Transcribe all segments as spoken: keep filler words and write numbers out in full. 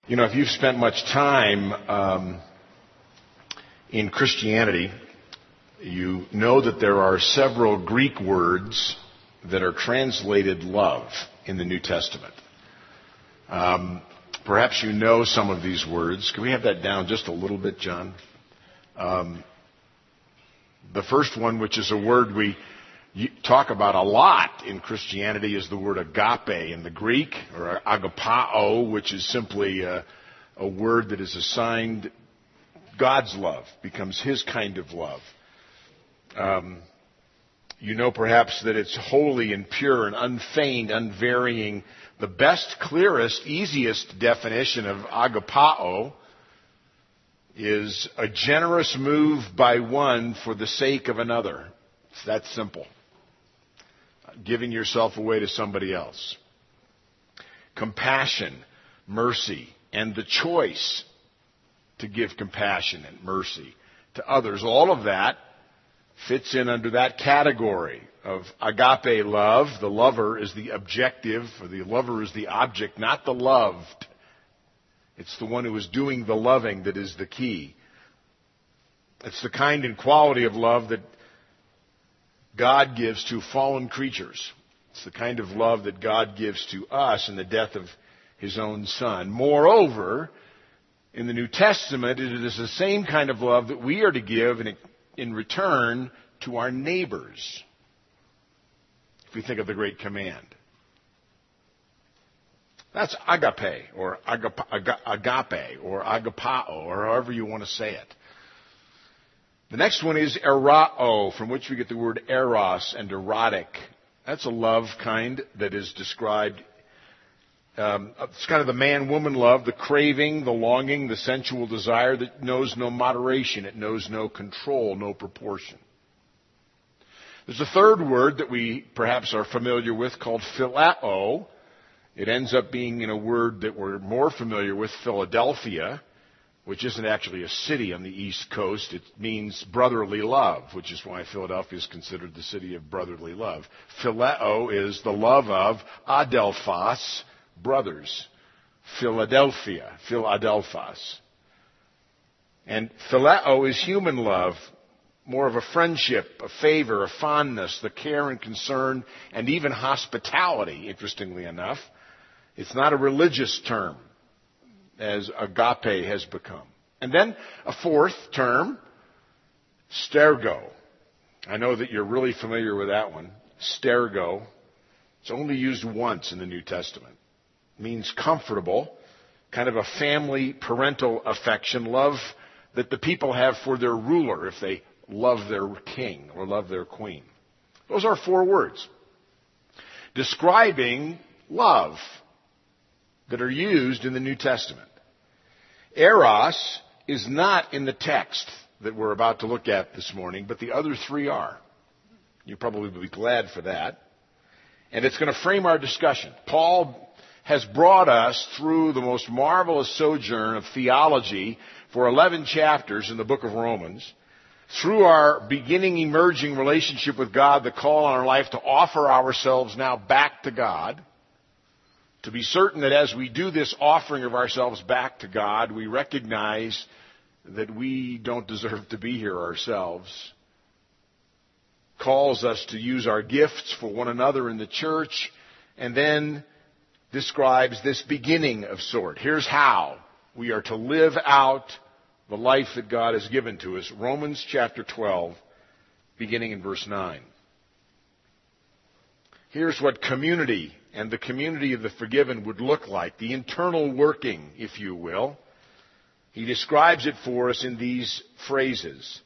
You know, if you've spent much time um, in Christianity, you know that there are several Greek words that are translated love in the New Testament. Um, perhaps you know some of these words. Can we have that down just a little bit, John? Um, the first one, which is a word we talk about a lot in Christianity, is the word agape in the Greek, or agapao, which is simply a, a word that is assigned God's love, becomes His kind of love. Um, you know perhaps that it's holy and pure and unfeigned, unvarying. The best, clearest, easiest definition of agapao is a generous move by one for the sake of another. It's that simple. Giving yourself away to somebody else. Compassion, mercy, and the choice to give compassion and mercy to others. All of that fits in under that category of agape love. The lover is the objective, or the lover is the object, not the loved. It's the one who is doing the loving that is the key. It's the kind and quality of love that God gives to fallen creatures. It's the kind of love that God gives to us in the death of His own Son. Moreover, in the New Testament, it is the same kind of love that we are to give in, in return to our neighbors. If we think of the Great Command. That's agape, or agape, agape, or agapao, or however you want to say it. The next one is erao, from which we get the word eros and erotic. That's a love kind that is described. Um, it's kind of the man-woman love, the craving, the longing, the sensual desire that knows no moderation. It knows no control, no proportion. There's a third word that we perhaps are familiar with called phileo. It ends up being in a word that we're more familiar with, Philadelphia, which isn't actually a city on the East Coast. It means brotherly love, which is why Philadelphia is considered the city of brotherly love. Phileo is the love of adelphos, brothers. Philadelphia, Philadelphos. And phileo is human love, more of a friendship, a favor, a fondness, the care and concern, and even hospitality, interestingly enough. It's not a religious term, as agape has become. And then a fourth term, stergo. I know that you're really familiar with that one. Stergo. It's only used once in the New Testament. It means comfortable, kind of a family parental affection, love that the people have for their ruler if they love their king or love their queen. Those are four words describing love that are used in the New Testament. Eros is not in the text that we're about to look at this morning, but the other three are. You probably will be glad for that. And it's going to frame our discussion. Paul has brought us through the most marvelous sojourn of theology for eleven chapters in the book of Romans, through our beginning emerging relationship with God, the call on our life to offer ourselves now back to God, to be certain that as we do this offering of ourselves back to God, we recognize that we don't deserve to be here ourselves. Calls us to use our gifts for one another in the church, and then describes this beginning of sort. Here's how we are to live out the life that God has given to us. Romans chapter twelve, beginning in verse nine. Here's what community and the community of the forgiven would look like, the internal working, if you will. He describes it for us in these phrases.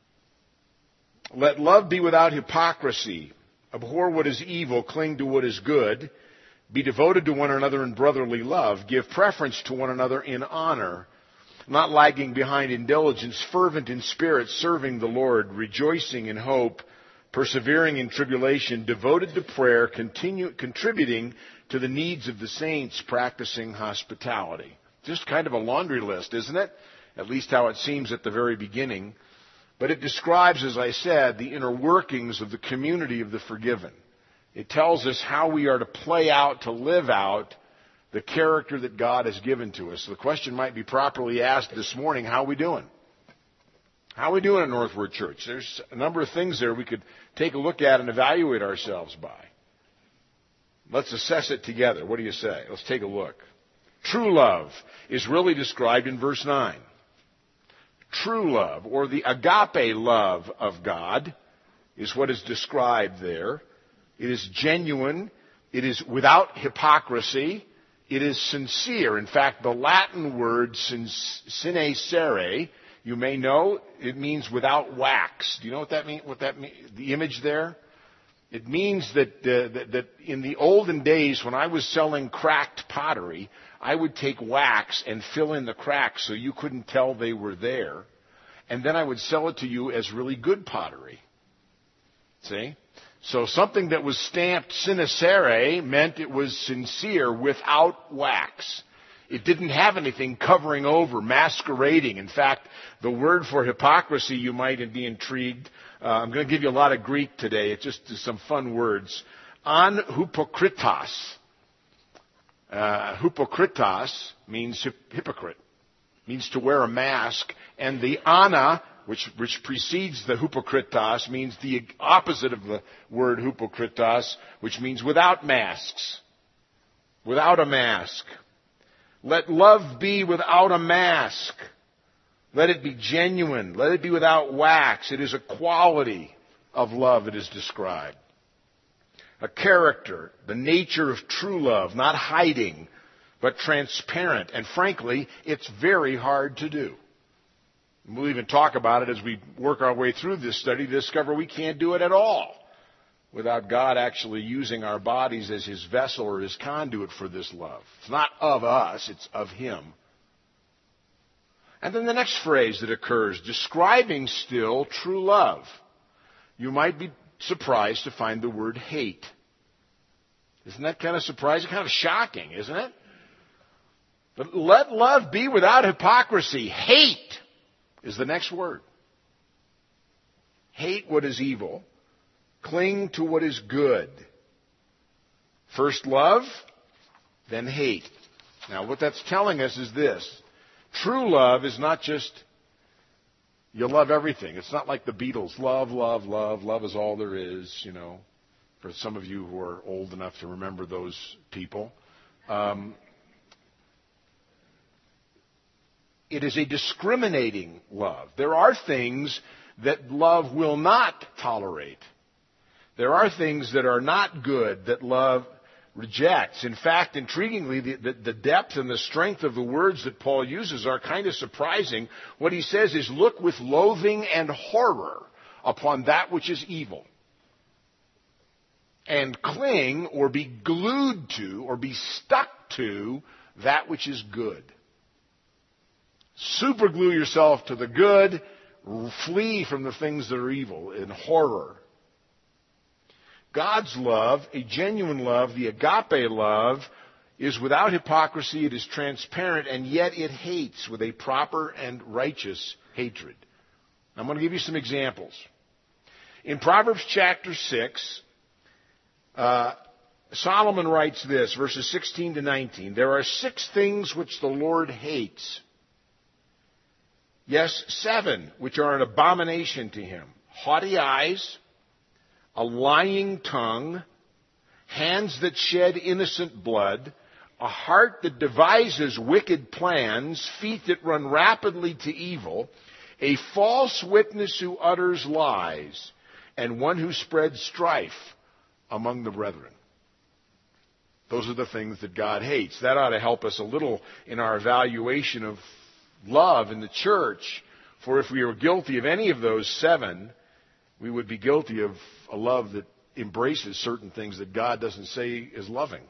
Let love be without hypocrisy. Abhor what is evil, cling to what is good. Be devoted to one another in brotherly love. Give preference to one another in honor. Not lagging behind in diligence, fervent in spirit, serving the Lord, rejoicing in hope, persevering in tribulation, devoted to prayer, continue, contributing to the needs of the saints, practicing hospitality. Just kind of a laundry list, isn't it? At least how it seems at the very beginning. But it describes, as I said, the inner workings of the community of the forgiven. It tells us how we are to play out, to live out the character that God has given to us. So the question might be properly asked this morning, how are we doing? How are we doing at Northward Church? There's a number of things there we could take a look at and evaluate ourselves by. Let's assess it together. What do you say? Let's take a look. True love is really described in verse nine. True love, or the agape love of God, is what is described there. It is genuine. It is without hypocrisy. It is sincere. In fact, the Latin word sine cere, you may know, it means without wax. Do you know what that means? What that mean? The image there? It means that, uh, that that in the olden days, when I was selling cracked pottery, I would take wax and fill in the cracks so you couldn't tell they were there, and then I would sell it to you as really good pottery. See? So something that was stamped sine cere meant it was sincere without wax. It didn't have anything covering over, masquerading. In fact, the word for hypocrisy, you might be intrigued. Uh, I'm going to give you a lot of Greek today. It's just some fun words. An hypokritos. Uh, hypokritos means hypocrite. Means to wear a mask. And the ana, which, which precedes the hypokritos, means the opposite of the word hypokritos, which means without masks. Without a mask. Let love be without a mask. Let it be genuine. Let it be without wax. It is a quality of love that is described. A character, the nature of true love, not hiding, but transparent. And frankly, it's very hard to do. We'll even talk about it as we work our way through this study to discover we can't do it at all without God actually using our bodies as His vessel or His conduit for this love. It's not of us, it's of Him. And then the next phrase that occurs, describing still true love. You might be surprised to find the word hate. Isn't that kind of surprising? Kind of shocking, isn't it? But let love be without hypocrisy. Hate is the next word. Hate what is evil. Cling to what is good. First love, then hate. Now what that's telling us is this. True love is not just you love everything. It's not like the Beatles. Love, love, love. Love is all there is, you know, for some of you who are old enough to remember those people. Um, it is a discriminating love. There are things that love will not tolerate. There are things that are not good that love rejects. In fact, intriguingly, the, the, the depth and the strength of the words that Paul uses are kind of surprising. What he says is, look with loathing and horror upon that which is evil, and cling or be glued to or be stuck to that which is good. Superglue yourself to the good, flee from the things that are evil in horror. God's love, a genuine love, the agape love, is without hypocrisy, it is transparent, and yet it hates with a proper and righteous hatred. I'm going to give you some examples. In Proverbs chapter six, uh, Solomon writes this, verses sixteen to nineteen, there are six things which the Lord hates. Yes, seven, which are an abomination to Him. Haughty eyes, a lying tongue, hands that shed innocent blood, a heart that devises wicked plans, feet that run rapidly to evil, a false witness who utters lies, and one who spreads strife among the brethren. Those are the things that God hates. That ought to help us a little in our evaluation of love in the church, for if we are guilty of any of those seven, we would be guilty of a love that embraces certain things that God doesn't say is loving.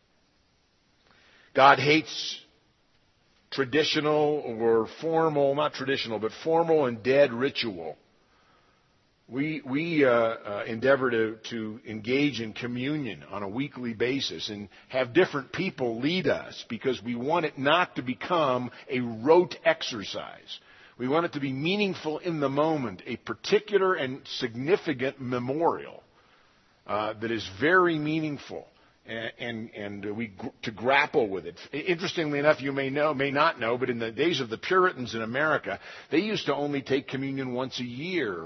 God hates traditional or formal, not traditional, but formal and dead ritual. We we uh, uh, endeavor to, to engage in communion on a weekly basis and have different people lead us because we want it not to become a rote exercise. We want it to be meaningful in the moment, a particular and significant memorial uh, that is very meaningful and and, and we to grapple with it. Interestingly enough, you may know, may not know, but in the days of the Puritans in America, they used to only take communion once a year.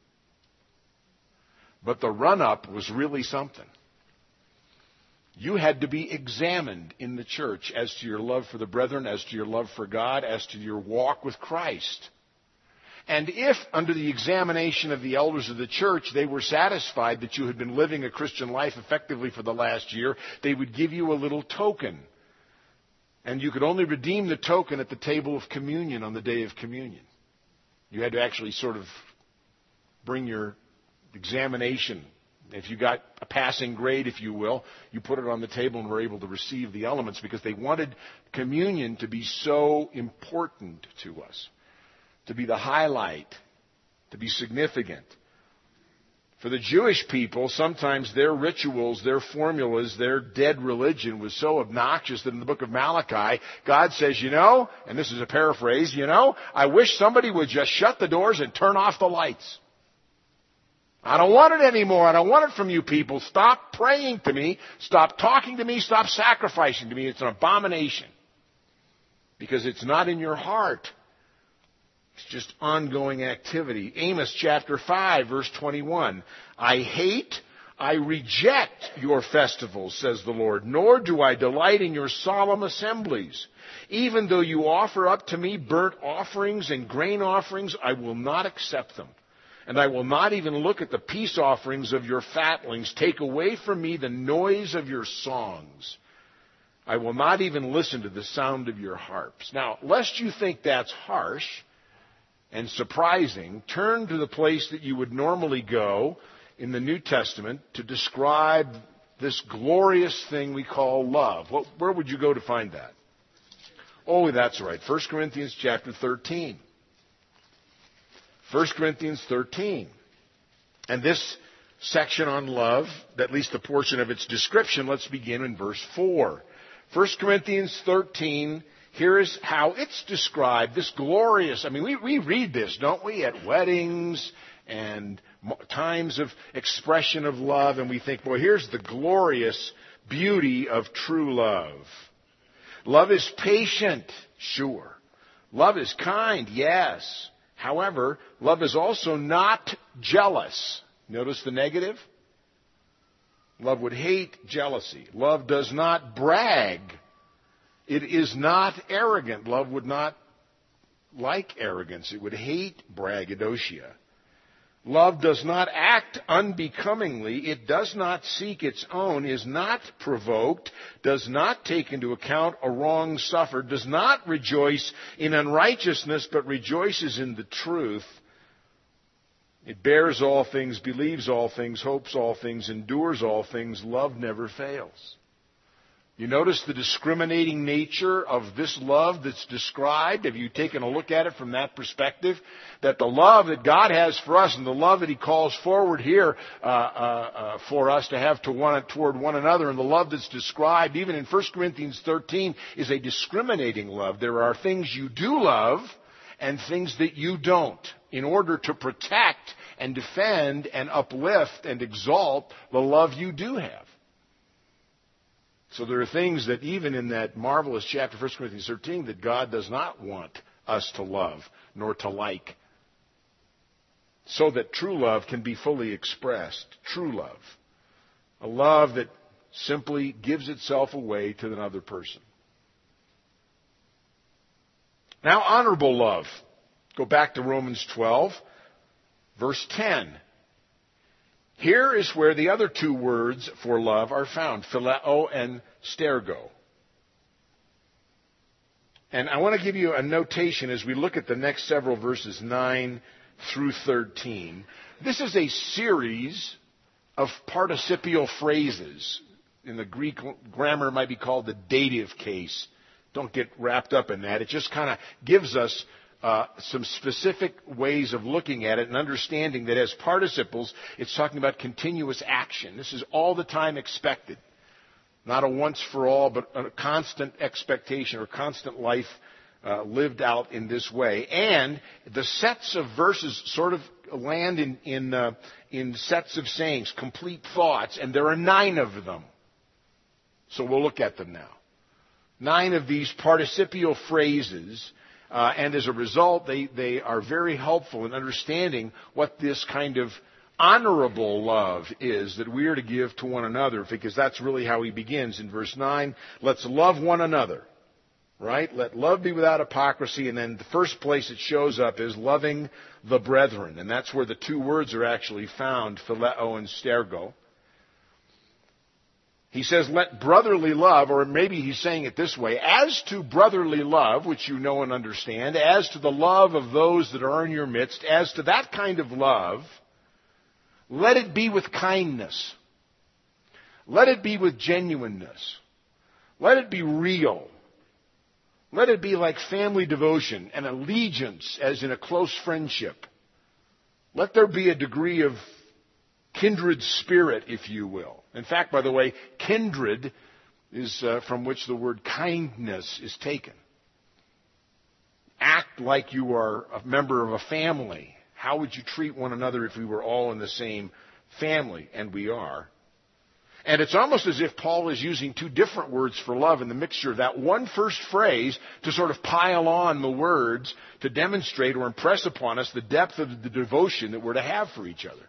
But the run-up was really something. You had to be examined in the church as to your love for the brethren, as to your love for God, as to your walk with Christ. And if, under the examination of the elders of the church, they were satisfied that you had been living a Christian life effectively for the last year, they would give you a little token. And you could only redeem the token at the table of communion on the day of communion. You had to actually sort of bring your examination. If you got a passing grade, if you will, you put it on the table and were able to receive the elements because they wanted communion to be so important to us, to be the highlight, to be significant. For the Jewish people, sometimes their rituals, their formulas, their dead religion was so obnoxious that in the book of Malachi, God says, you know, and this is a paraphrase, you know, I wish somebody would just shut the doors and turn off the lights. I don't want it anymore. I don't want it from you people. Stop praying to me. Stop talking to me. Stop sacrificing to me. It's an abomination. Because it's not in your heart. It's just ongoing activity. Amos chapter five, verse twenty-one. I hate, I reject your festivals, says the Lord, nor do I delight in your solemn assemblies. Even though you offer up to me burnt offerings and grain offerings, I will not accept them. And I will not even look at the peace offerings of your fatlings. Take away from me the noise of your songs. I will not even listen to the sound of your harps. Now, lest you think that's harsh and surprising, turn to the place that you would normally go in the New Testament to describe this glorious thing we call love. What, where would you go to find that? Oh, that's right. First Corinthians chapter thirteen. First Corinthians thirteen. And this section on love, at least the portion of its description, let's begin in verse four. First Corinthians thirteen, here is how it's described, this glorious, I mean, we, we read this, don't we, at weddings and times of expression of love, and we think, well, here's the glorious beauty of true love. Love is patient, sure. Love is kind, yes. However, love is also not jealous. Notice the negative? Love would hate jealousy. Love does not brag. It is not arrogant. Love would not like arrogance. It would hate braggadocio. Love does not act unbecomingly. It does not seek its own, is not provoked, does not take into account a wrong suffered, does not rejoice in unrighteousness, but rejoices in the truth. It bears all things, believes all things, hopes all things, endures all things. Love never fails. You notice the discriminating nature of this love that's described? Have you taken a look at it from that perspective? That the love that God has for us and the love that He calls forward here uh, uh, uh, for us to have to one, toward one another, and the love that's described even in First Corinthians thirteen is a discriminating love. There are things you do love and things that you don't, in order to protect and defend and uplift and exalt the love you do have. So there are things that even in that marvelous chapter, First Corinthians thirteen, that God does not want us to love nor to like, so that true love can be fully expressed. True love. A love that simply gives itself away to another person. Now, honorable love. Go back to Romans twelve, verse ten. Here is where the other two words for love are found, phileo and stergo. And I want to give you a notation as we look at the next several verses, nine through thirteen. This is a series of participial phrases. In the Greek grammar, it might be called the dative case. Don't get wrapped up in that. It just kind of gives us Uh, some specific ways of looking at it and understanding that as participles, it's talking about continuous action. This is all the time expected. Not a once for all, but a constant expectation or constant life uh, lived out in this way. And the sets of verses sort of land in, in, uh, in sets of sayings, complete thoughts, and there are nine of them. So we'll look at them now. Nine of these participial phrases, uh, and as a result, they, they are very helpful in understanding what this kind of honorable love is that we are to give to one another, because that's really how he begins in verse nine. Let's love one another, right? Let love be without hypocrisy, and then the first place it shows up is loving the brethren, and that's where the two words are actually found, phileo and stergo. He says, let brotherly love, or maybe he's saying it this way, as to brotherly love, which you know and understand, as to the love of those that are in your midst, as to that kind of love, let it be with kindness. Let it be with genuineness. Let it be real. Let it be like family devotion and allegiance as in a close friendship. Let there be a degree of kindred spirit, if you will. In fact, by the way, kindred is uh, from which the word kindness is taken. Act like you are a member of a family. How would you treat one another if we were all in the same family? And we are. And it's almost as if Paul is using two different words for love in the mixture of that one first phrase to sort of pile on the words to demonstrate or impress upon us the depth of the devotion that we're to have for each other.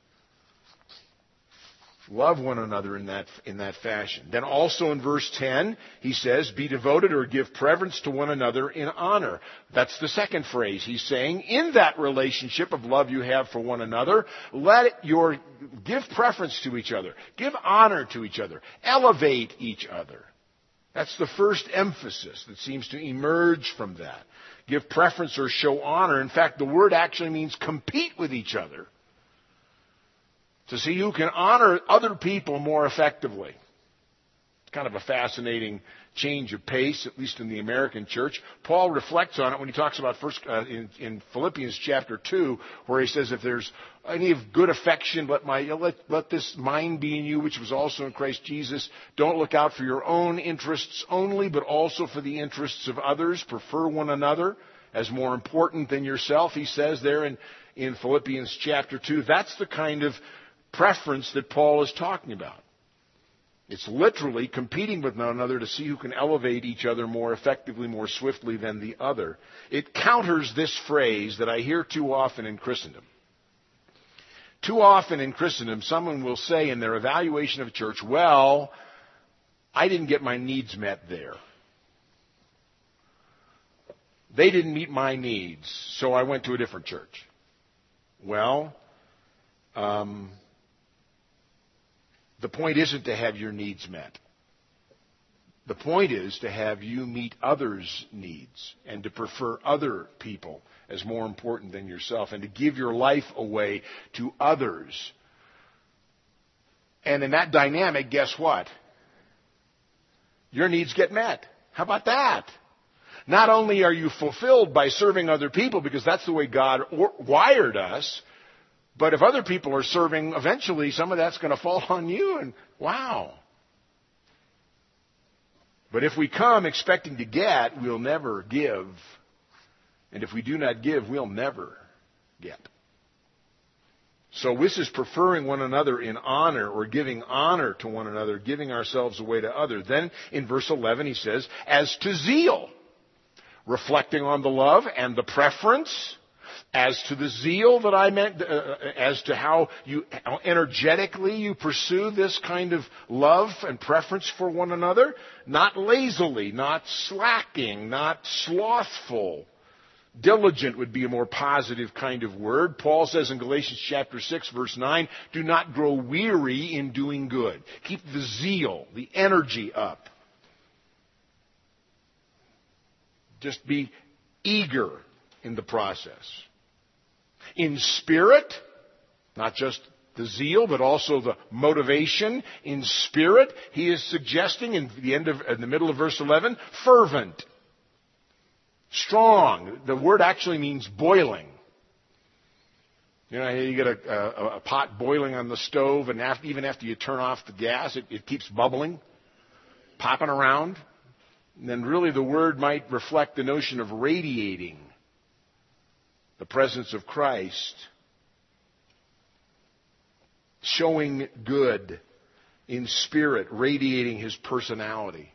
Love one another in that, in that fashion. Then also in verse ten, he says, be devoted or give preference to one another in honor. That's the second phrase. He's saying, in that relationship of love you have for one another, let your, give preference to each other. Give honor to each other. Elevate each other. That's the first emphasis that seems to emerge from that. Give preference or show honor. In fact, the word actually means compete with each other, to see who can honor other people more effectively. It's kind of a fascinating change of pace, at least in the American church. Paul reflects on it when he talks about first uh, in, in Philippians chapter two, where he says, if there's any of good affection, let my let, let this mind be in you, which was also in Christ Jesus. Don't look out for your own interests only, but also for the interests of others. Prefer one another as more important than yourself, he says there in, in Philippians chapter two. That's the kind of preference that Paul is talking about. It's literally competing with one another to see who can elevate each other more effectively, more swiftly than the other. It counters this phrase that I hear too often in Christendom. Too often in Christendom, someone will say in their evaluation of church, well, I didn't get my needs met there. They didn't meet my needs, so I went to a different church. Well, um... the point isn't to have your needs met. The point is to have you meet others' needs and to prefer other people as more important than yourself and to give your life away to others. And in that dynamic, guess what? Your needs get met. How about that? Not only are you fulfilled by serving other people, because that's the way God wired us, but if other people are serving, eventually some of that's going to fall on you, and wow. But if we come expecting to get, we'll never give. And if we do not give, we'll never get. So this is preferring one another in honor, or giving honor to one another, giving ourselves away to others. Then in verse eleven he says, as to zeal, reflecting on the love and the preference. As to the zeal that I meant, uh, as to how you how energetically you pursue this kind of love and preference for one another, not lazily, not slacking, not slothful. Diligent would be a more positive kind of word. Paul says in Galatians chapter six, verse nine, do not grow weary in doing good. Keep the zeal, the energy up. Just be eager in the process. In spirit, not just the zeal, but also the motivation. In spirit, he is suggesting in the end of, in the middle of verse eleven, fervent, strong. The word actually means boiling. You know, you get a, a, a pot boiling on the stove, and after, even after you turn off the gas, it, it keeps bubbling, popping around. And then really the word might reflect the notion of radiating the presence of Christ, showing good, in spirit, radiating his personality.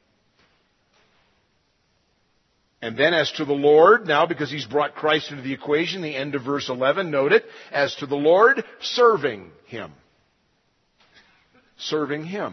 And then as to the Lord, now because he's brought Christ into the equation, the end of verse eleven, note it, as to the Lord, serving him. Serving him.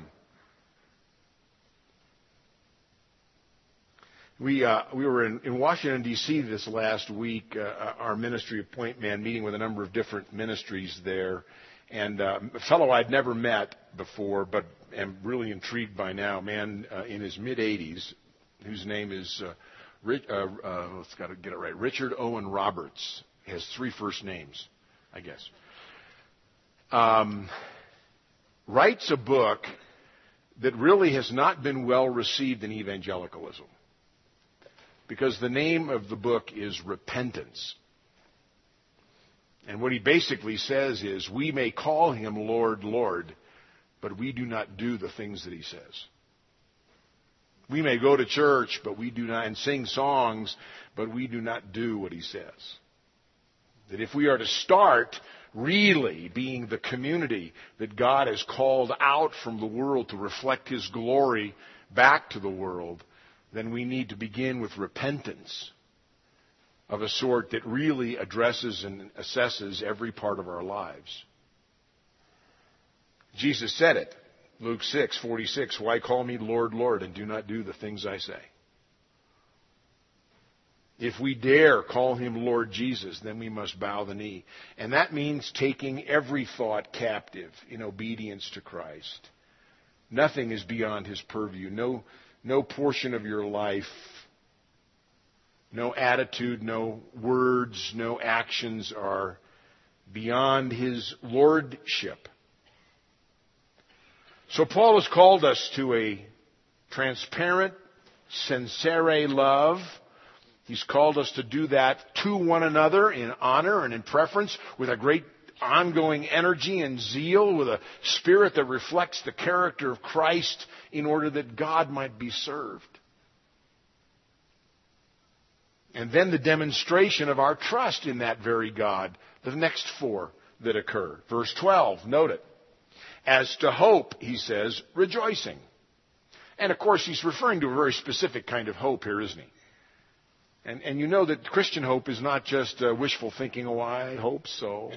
We uh, we were in, in Washington, D C this last week, uh, our ministry of Point Man, meeting with a number of different ministries there. And uh, a fellow I'd never met before, but am really intrigued by now, a man uh, in his mid-eighties, whose name is, uh, Rich, uh, uh, let's got to get it right, Richard Owen Roberts. He has three first names, I guess. Um, writes a book that really has not been well received in evangelicalism, because the name of the book is Repentance. And what he basically says is, we may call him Lord, Lord, but we do not do the things that he says. We may go to church, but we do not, and sing songs, but we do not do what he says. That if we are to start really being the community that God has called out from the world to reflect his glory back to the world, then we need to begin with repentance of a sort that really addresses and assesses every part of our lives. Jesus said it, Luke six forty-six, why call me Lord, Lord, and do not do the things I say? If we dare call him Lord Jesus, then we must bow the knee. And that means taking every thought captive in obedience to Christ. Nothing is beyond his purview. No, no portion of your life, no attitude, no words, no actions are beyond his lordship. So Paul has called us to a transparent, sincere love. He's called us to do that to one another in honor and in preference, with a great ongoing energy and zeal, with a spirit that reflects the character of Christ, in order that God might be served. And then the demonstration of our trust in that very God, the next four that occur. Verse twelve, note it. As to hope, he says, rejoicing. And of course, he's referring to a very specific kind of hope here, isn't he? And, and you know that Christian hope is not just uh, wishful thinking, oh, I hope so.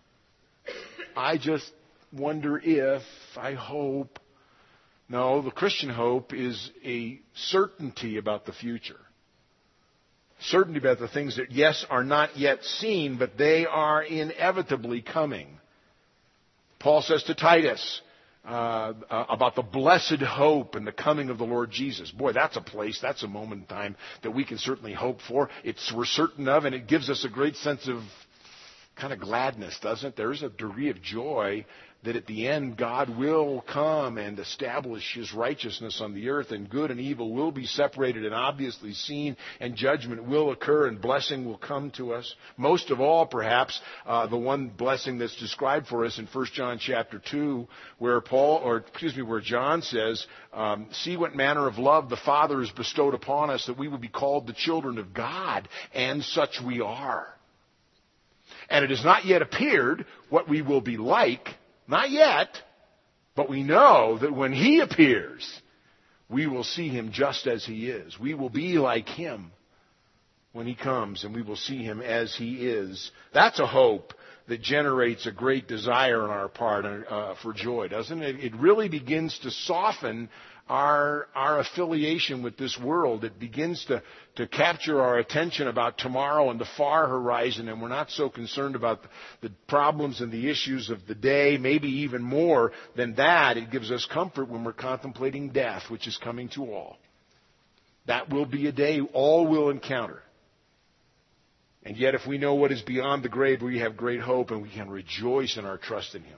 I just wonder if, I hope. No, the Christian hope is a certainty about the future. Certainty about the things that, yes, are not yet seen, but they are inevitably coming. Paul says to Titus uh, uh, about the blessed hope and the coming of the Lord Jesus. Boy, that's a place, that's a moment in time that we can certainly hope for. It's we're certain of, and it gives us a great sense of kind of gladness, doesn't it? There is a degree of joy that at the end God will come and establish his righteousness on the earth, and good and evil will be separated and obviously seen, and judgment will occur, and blessing will come to us. Most of all, perhaps, uh, the one blessing that's described for us in First John chapter two, where Paul, or excuse me, where John says, um, see what manner of love the Father has bestowed upon us, that we would be called the children of God, and such we are. And it has not yet appeared what we will be like. Not yet, but we know that when he appears, we will see him just as he is. We will be like him when he comes, and we will see him as he is. That's a hope that generates a great desire on our part uh, for joy, doesn't it? It really begins to soften our our affiliation with this world. It begins to, to capture our attention about tomorrow and the far horizon, and we're not so concerned about the problems and the issues of the day. Maybe even more than that, it gives us comfort when we're contemplating death, which is coming to all. That will be a day all will encounter. And yet, if we know what is beyond the grave, we have great hope, and we can rejoice in our trust in him.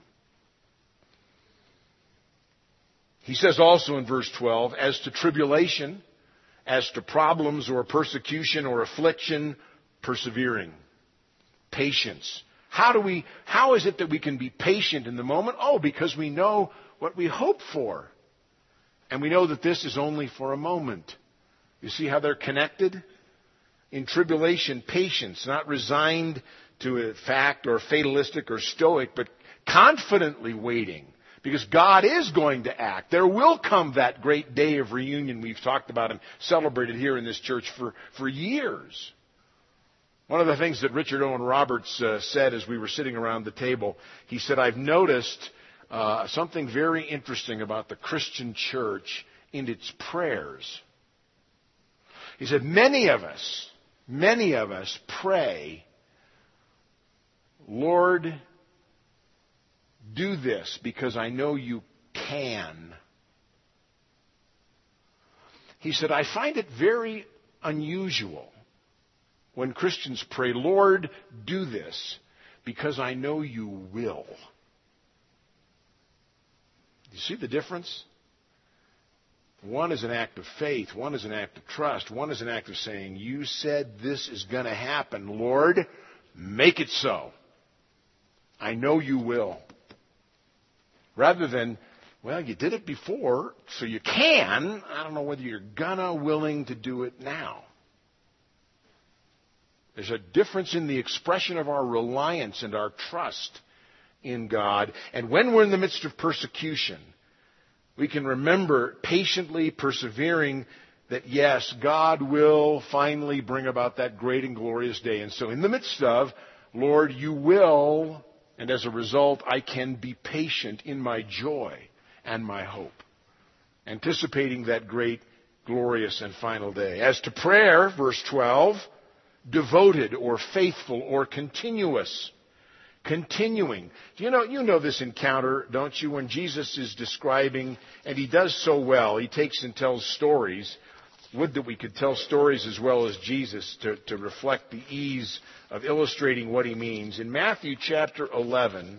He says also in verse twelve, as to tribulation, as to problems or persecution or affliction, persevering. Patience. How do we, how is it that we can be patient in the moment? Oh, because we know what we hope for. And we know that this is only for a moment. You see how they're connected? In tribulation, patience, not resigned to a fact or fatalistic or stoic, but confidently waiting. Because God is going to act. There will come that great day of reunion we've talked about and celebrated here in this church for, for years. One of the things that Richard Owen Roberts uh, said as we were sitting around the table, he said, I've noticed uh, something very interesting about the Christian church in its prayers. He said, many of us, many of us pray, Lord, do this because I know you can. He said, I find it very unusual when Christians pray, Lord, do this because I know you will. You see the difference? One is an act of faith. One is an act of trust. One is an act of saying, you said this is going to happen. Lord, make it so. I know you will. Rather than, well, you did it before, so you can. I don't know whether you're gonna willing to do it now. There's a difference in the expression of our reliance and our trust in God. And when we're in the midst of persecution, we can remember patiently persevering that, yes, God will finally bring about that great and glorious day. And so in the midst of, Lord, you will, and as a result, I can be patient in my joy and my hope, anticipating that great, glorious, and final day. As to prayer, verse twelve, devoted or faithful or continuous. Continuing. Do you know, you know this encounter, don't you, when Jesus is describing, and he does so well, he takes and tells stories. Would that we could tell stories as well as Jesus to, to reflect the ease of illustrating what he means. In Matthew chapter eleven,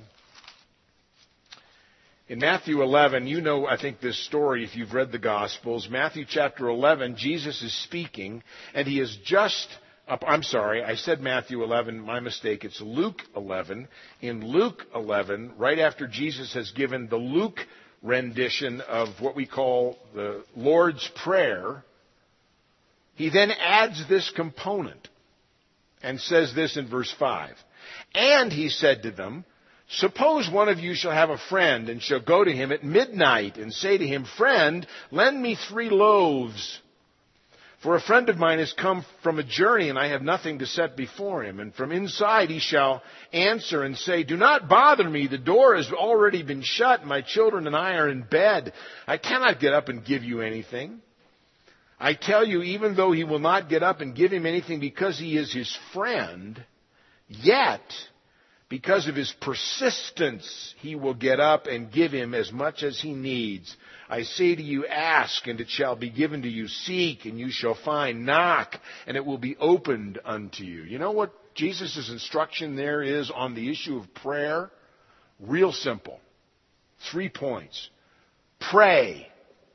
in Matthew eleven, you know, I think, this story if you've read the Gospels. Matthew chapter eleven, Jesus is speaking, and he is just, up, I'm sorry, I said Matthew eleven, my mistake, it's Luke eleven. In Luke eleven, right after Jesus has given the Luke rendition of what we call the Lord's Prayer, he then adds this component and says this in verse five. And he said to them, suppose one of you shall have a friend and shall go to him at midnight and say to him, friend, lend me three loaves. For a friend of mine has come from a journey and I have nothing to set before him. And from inside he shall answer and say, do not bother me. The door has already been shut. My children and I are in bed. I cannot get up and give you anything. I tell you, even though he will not get up and give him anything because he is his friend, yet, because of his persistence, he will get up and give him as much as he needs. I say to you, ask, and it shall be given to you. Seek, and you shall find. Knock, and it will be opened unto you. You know what Jesus' instruction there is on the issue of prayer? Real simple. Three points. Pray.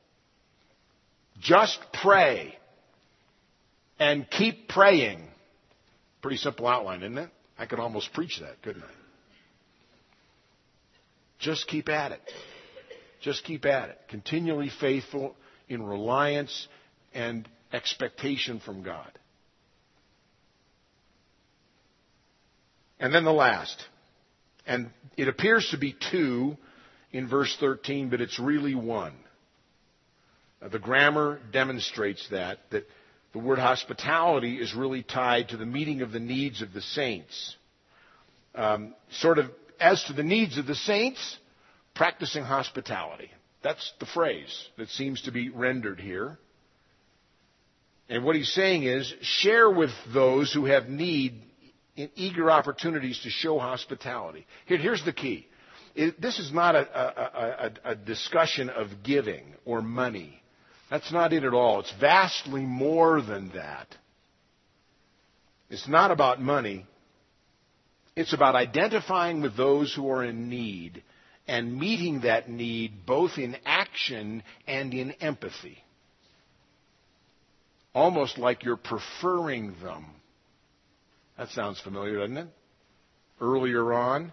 Just pray. And keep praying. Pretty simple outline, isn't it? I could almost preach that, couldn't I? Just keep at it. Just keep at it. Continually faithful in reliance and expectation from God. And then the last. And it appears to be two in verse thirteen, but it's really one. The grammar demonstrates that, that the word hospitality is really tied to the meeting of the needs of the saints. Um, sort of, as to the needs of the saints, practicing hospitality. That's the phrase that seems to be rendered here. And what he's saying is, share with those who have need in eager opportunities to show hospitality. Here, here's the key. It, this is not a, a, a, a discussion of giving or money. That's not it at all. It's vastly more than that. It's not about money. It's about identifying with those who are in need and meeting that need both in action and in empathy. Almost like you're preferring them. That sounds familiar, doesn't it? Earlier on,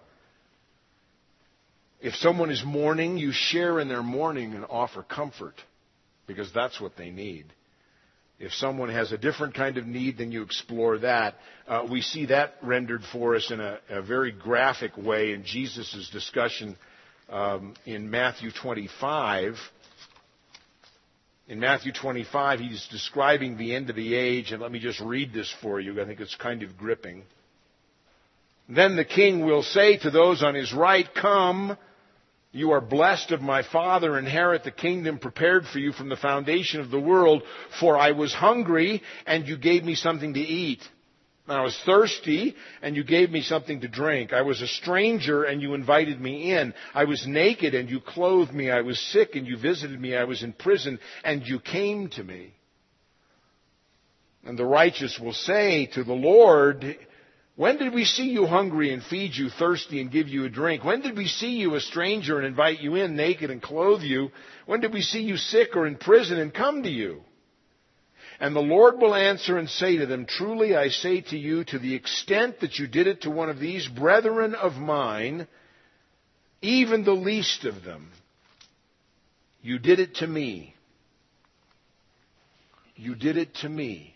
if someone is mourning, you share in their mourning and offer comfort, because that's what they need. If someone has a different kind of need, then you explore that. Uh, we see that rendered for us in a, a very graphic way in Jesus' discussion um, in Matthew twenty-five. In Matthew twenty-five, he's describing the end of the age, and let me just read this for you. I think it's kind of gripping. Then the king will say to those on his right, "Come, you are blessed of my Father, inherit the kingdom prepared for you from the foundation of the world. For I was hungry, and you gave me something to eat. I was thirsty, and you gave me something to drink. I was a stranger, and you invited me in. I was naked, and you clothed me. I was sick, and you visited me. I was in prison, and you came to me." And the righteous will say to the Lord, "When did we see you hungry and feed you, thirsty and give you a drink? When did we see you a stranger and invite you in, naked and clothe you? When did we see you sick or in prison and come to you?" And the Lord will answer and say to them, "Truly I say to you, to the extent that you did it to one of these brethren of mine, even the least of them, you did it to me." You did it to me.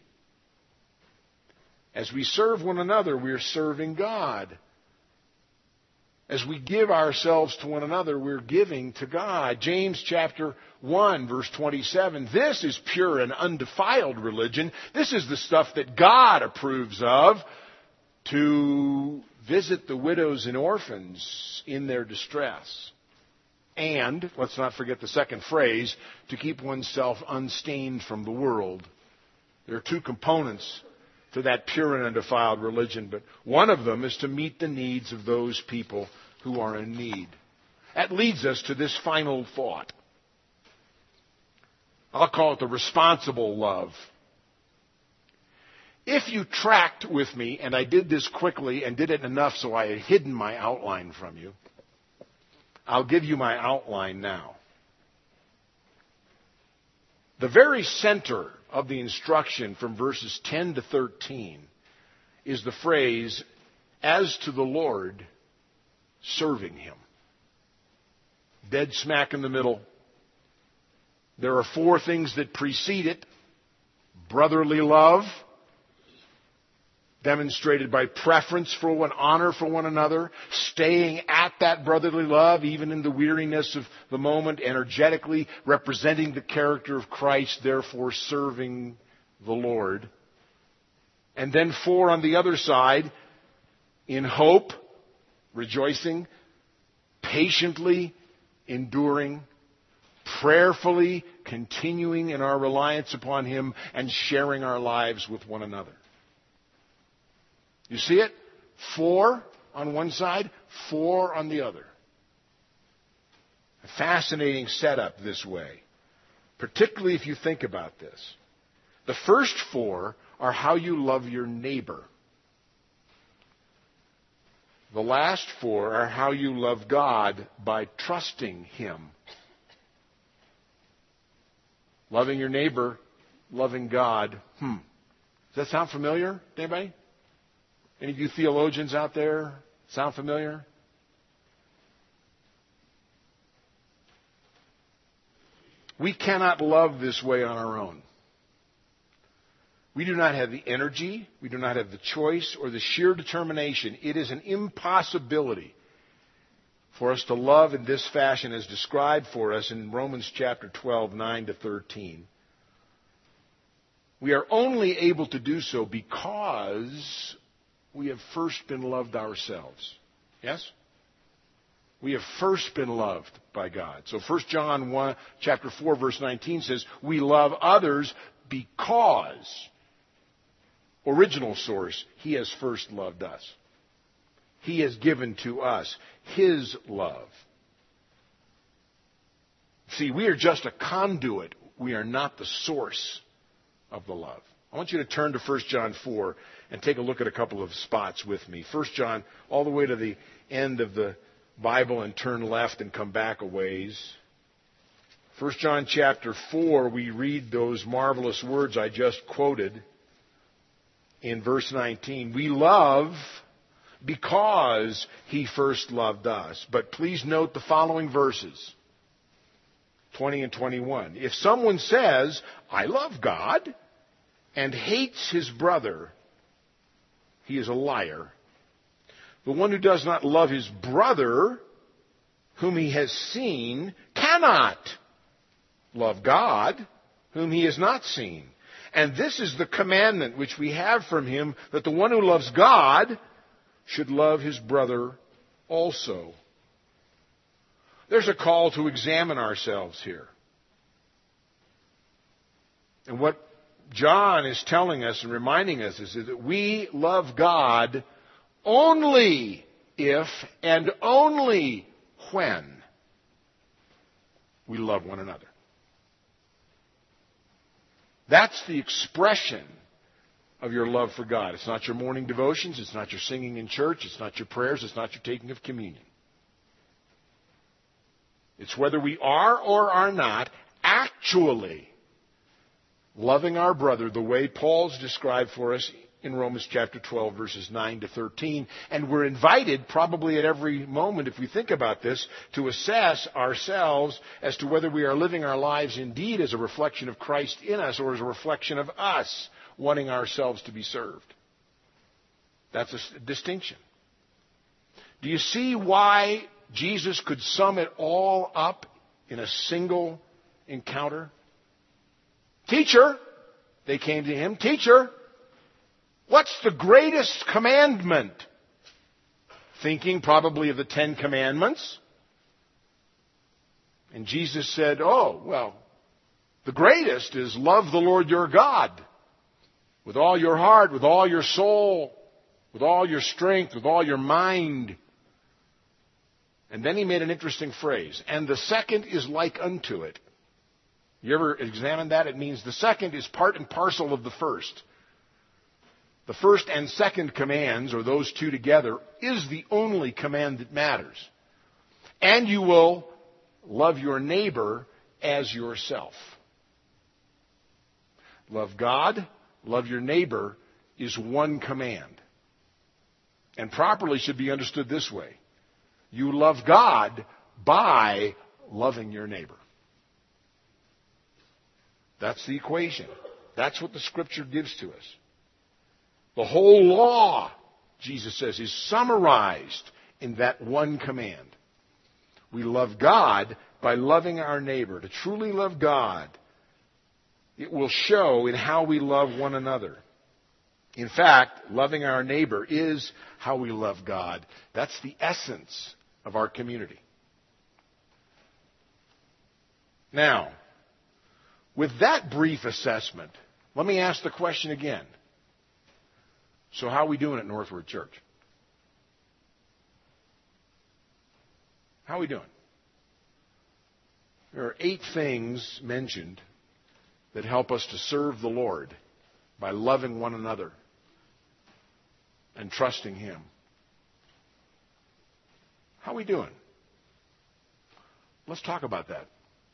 As we serve one another, we are serving God. As we give ourselves to one another, we're giving to God. James chapter one, verse twenty-seven. This is pure and undefiled religion. This is the stuff that God approves of, to visit the widows and orphans in their distress. And, let's not forget the second phrase, to keep oneself unstained from the world. There are two components to that pure and undefiled religion, but one of them is to meet the needs of those people who are in need. That leads us to this final thought. I'll call it the responsible love. If you tracked with me, and I did this quickly and did it enough so I had hidden my outline from you, I'll give you my outline now. The very center of the instruction from verses ten to thirteen is the phrase, "as to the Lord, serving Him." Dead smack in the middle. There are four things that precede it. Brotherly love, demonstrated by preference for one, honor for one another, staying at that brotherly love, even in the weariness of the moment, energetically representing the character of Christ, therefore serving the Lord. And then four on the other side, in hope, rejoicing, patiently enduring, prayerfully continuing in our reliance upon Him, and sharing our lives with one another. You see it? Four on one side, four on the other. A fascinating setup this way, particularly if you think about this. The first four are how you love your neighbor. The last four are how you love God by trusting Him. Loving your neighbor, loving God. Hmm. Does that sound familiar to anybody? Any of you theologians out there sound familiar? We cannot love this way on our own. We do not have the energy, we do not have the choice or the sheer determination. It is an impossibility for us to love in this fashion as described for us in Romans chapter twelve, nine to thirteen. We are only able to do so because we have first been loved ourselves. Yes? We have first been loved by God. So First John one, chapter four, verse nineteen says, we love others because, original source, He has first loved us. He has given to us His love. See, we are just a conduit. We are not the source of the love. I want you to turn to First John four and take a look at a couple of spots with me. First John, all the way to the end of the Bible and turn left and come back a ways. First John chapter four, we read those marvelous words I just quoted in verse nineteen. We love because He first loved us. But please note the following verses, twenty and twenty-one. If someone says, I love God, and hates his brother, he is a liar. The one who does not love his brother whom he has seen cannot love God, whom he has not seen. And this is the commandment which we have from him, that the one who loves God should love his brother also. There's a call to examine ourselves here. And what John is telling us and reminding us is that we love God only if and only when we love one another. That's the expression of your love for God. It's not your morning devotions. It's not your singing in church. It's not your prayers. It's not your taking of communion. It's whether we are or are not actually loving our brother the way Paul's described for us in Romans chapter twelve, verses nine to thirteen. And we're invited, probably at every moment, if we think about this, to assess ourselves as to whether we are living our lives indeed as a reflection of Christ in us or as a reflection of us wanting ourselves to be served. That's a distinction. Do you see why Jesus could sum it all up in a single encounter? Teacher, they came to him, Teacher, what's the greatest commandment? Thinking probably of the Ten Commandments. And Jesus said, oh, well, the greatest is love the Lord your God with all your heart, with all your soul, with all your strength, with all your mind. And then he made an interesting phrase. And the second is like unto it. You ever examine that? It means the second is part and parcel of the first. The first and second commands, or those two together, is the only command that matters. And you will love your neighbor as yourself. Love God, love your neighbor is one command. And properly should be understood this way. You love God by loving your neighbor. That's the equation. That's what the Scripture gives to us. The whole law, Jesus says, is summarized in that one command. We love God by loving our neighbor. To truly love God, it will show in how we love one another. In fact, loving our neighbor is how we love God. That's the essence of our community. Now, with that brief assessment, let me ask the question again. So how are we doing at Northward Church? How are we doing? There are eight things mentioned that help us to serve the Lord by loving one another and trusting Him. How are we doing? Let's talk about that.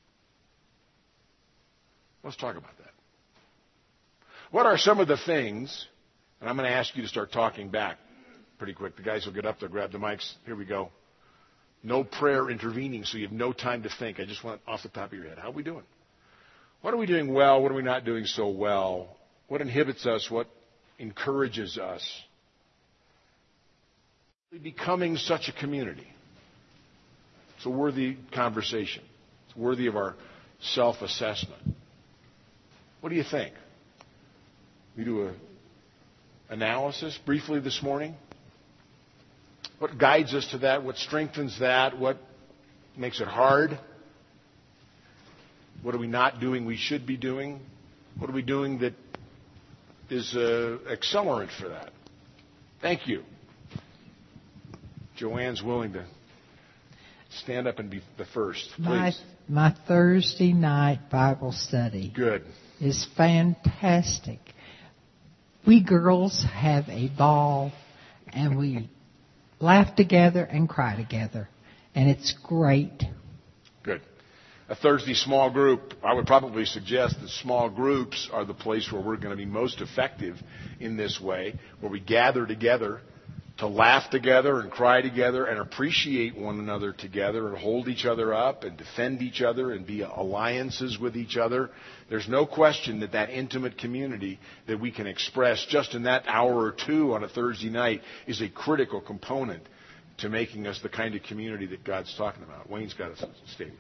Let's talk about that. What are some of the things, and I'm going to ask you to start talking back pretty quick. The guys will get up there, grab the mics. Here we go. No prayer intervening, so you have no time to think. I just want off the top of your head. How are we doing? What are we doing well? What are we not doing so well? What inhibits us? What encourages us? Becoming such a community. It's a worthy conversation. It's worthy of our self-assessment. What do you think? We do an analysis briefly this morning. What guides us to that? What strengthens that? What makes it hard? What are we not doing we should be doing? What are we doing that is an accelerant for that? Thank you. Joanne's willing to stand up and be the first. Please. My, my Thursday night Bible study Good. is fantastic. We girls have a ball, and we laugh together and cry together, and it's great. Good. A Thursday small group, I would probably suggest that small groups are the place where we're going to be most effective in this way, where we gather together to laugh together and cry together and appreciate one another together and hold each other up and defend each other and be alliances with each other. There's no question that that intimate community that we can express just in that hour or two on a Thursday night is a critical component to making us the kind of community that God's talking about. Wayne's got a statement.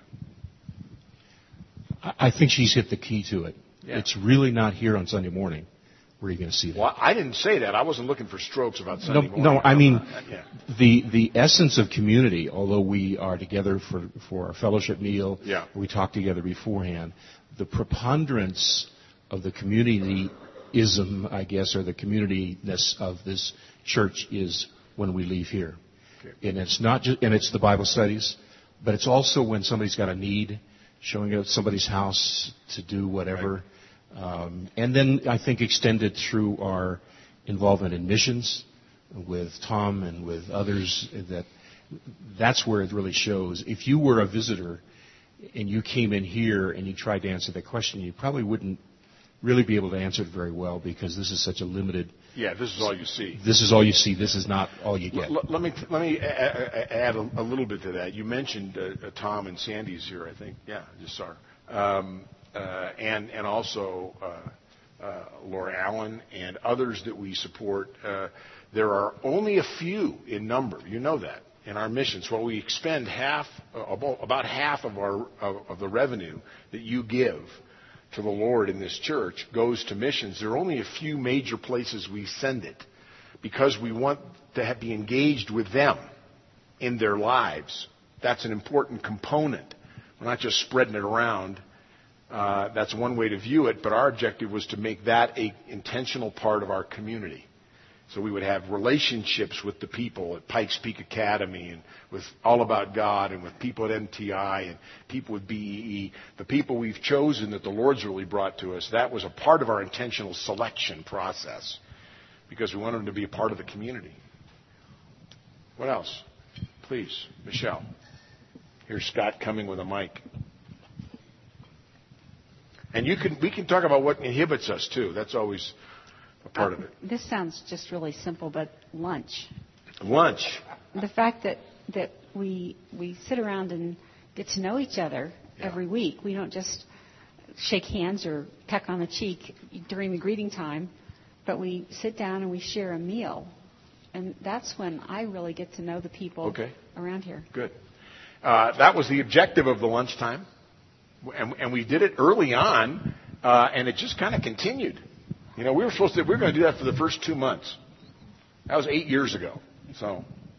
I think she's hit the key to it. Yeah. It's really not here on Sunday morning where you're going to see that. Well, I didn't say that. I wasn't looking for strokes about Sunday no, morning. No, I mean, yeah. the the essence of community, although we are together for, for our fellowship meal, yeah. we talk together beforehand, the preponderance of the community-ism, I guess, or the community-ness of this church is when we leave here. Okay. And it's not just, and it's the Bible studies, but it's also when somebody's got a need, showing up at somebody's house to do whatever. Right. Um, and then I think extended through our involvement in missions with Tom and with others, that that's where it really shows. If you were a visitor and you came in here and you tried to answer that question, you probably wouldn't really be able to answer it very well, because this is such a limited. Yeah, this is all you see. This is all you see. This is not all you get. L- let me let me add a, a little bit to that. You mentioned uh, Tom and Sandy's here, I think. Yeah, I just saw her. Um, uh, and and also uh, uh, Laura Allen and others that we support. Uh, there are only a few in number. You know that. In our missions, while we expend half, uh, about, about half of our of, of the revenue that you give to the Lord in this church goes to missions, there are only a few major places we send it, because we want to have, be engaged with them in their lives. That's an important component. We're not just spreading it around. Uh, that's one way to view it, but our objective was to make that an intentional part of our community. So we would have relationships with the people at Pikes Peak Academy, and with All About God, and with people at M T I, and people with B E E. The people we've chosen that the Lord's really brought to us, that was a part of our intentional selection process, because we wanted them to be a part of the community. What else? Please, Michelle. Here's Scott coming with a mic. And you can we can talk about what inhibits us, too. That's always a part uh, of it. This sounds just really simple, but lunch. Lunch. The fact that, that we we sit around and get to know each other yeah. every week. We don't just shake hands or peck on the cheek during the greeting time, but we sit down and we share a meal. And that's when I really get to know the people okay. around here. Good. Uh, that was the objective of the lunchtime. And, and we did it early on, uh, and it just kind of continued. You know, we were supposed to, we were going to do that for the first two months. That was eight years ago. So,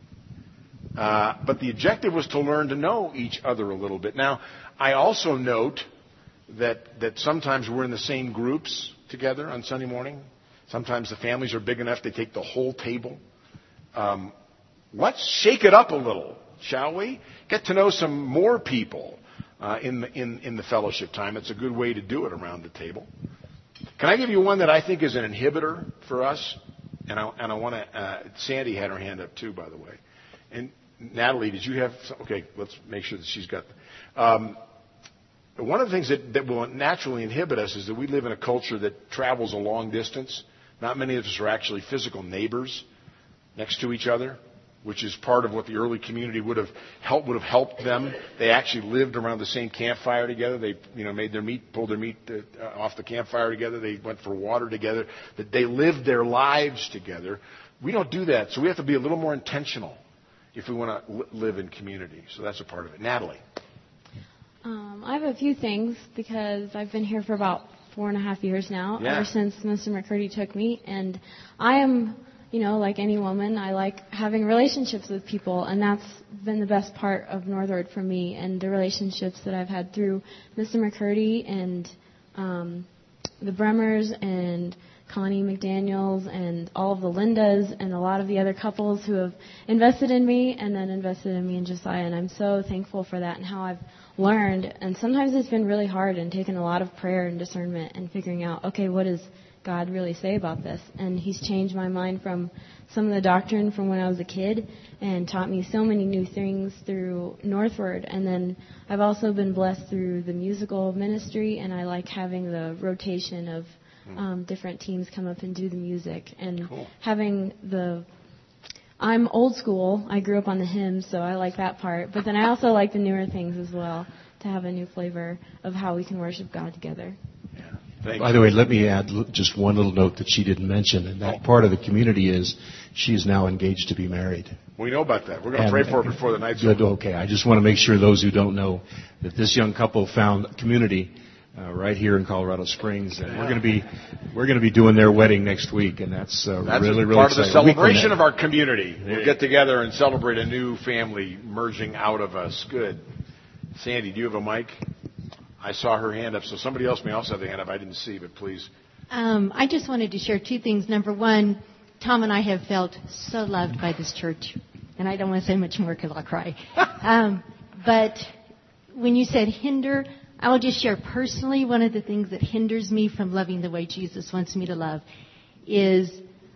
uh, but the objective was to learn to know each other a little bit. Now, I also note that, that sometimes we're in the same groups together on Sunday morning. Sometimes the families are big enough they take the whole table. Um, let's shake it up a little, shall we? Get to know some more people uh, in the, in, in the fellowship time. It's a good way to do it around the table. Can I give you one that I think is an inhibitor for us? And I, and I want to, uh, Sandy had her hand up too, by the way. And Natalie, did you have, some, okay, let's make sure that she's got, um, one of the things that, that will naturally inhibit us is that we live in a culture that travels a long distance. Not many of us are actually physical neighbors next to each other, which is part of what the early community would have helped, would have helped them. They actually lived around the same campfire together. They, you know, made their meat, pulled their meat uh, off the campfire together. They went for water together. That they lived their lives together. We don't do that, so we have to be a little more intentional if we want to li- live in community. So that's a part of it. Natalie. Um, I have a few things, because I've been here for about four and a half years now, yeah. ever since Mister McCurdy took me, and I am. You know, like any woman, I like having relationships with people, and that's been the best part of Northward for me, and the relationships that I've had through Mister McCurdy and um, the Bremers and Connie McDaniels and all of the Lindas and a lot of the other couples who have invested in me and then invested in me and Josiah, and I'm so thankful for that and how I've learned. And sometimes it's been really hard and taken a lot of prayer and discernment and figuring out, okay, what is God really say about this? And he's changed my mind from some of the doctrine from when I was a kid and taught me so many new things through Northward. And then I've also been blessed through the musical ministry, and I like having the rotation of um, different teams come up and do the music. And cool. having the... I'm old school. I grew up on the hymns, so I like that part. But then I also like the newer things as well, to have a new flavor of how we can worship God together. Yeah. Thank By you. the way, let me add l- just one little note that she didn't mention, and that part of the community is she is now engaged to be married. We know about that. We're going to And- pray for her before the night's Good, over. okay. I just want to make sure those who don't know that this young couple found community uh, right here in Colorado Springs, and we're going to be we're going to be doing their wedding next week, and that's uh, That's really a really part of the exciting. A week from celebration now. of our community. We'll get together and celebrate a new family merging out of us. Good. Sandy, do you have a mic? I saw her hand up, so somebody else may also have their hand up. I didn't see, but please. Um, I just wanted to share two things. Number one, Tom and I have felt so loved by this church, and I don't want to say much more because I'll cry. Um, but when you said hinder, I will just share personally one of the things that hinders me from loving the way Jesus wants me to love is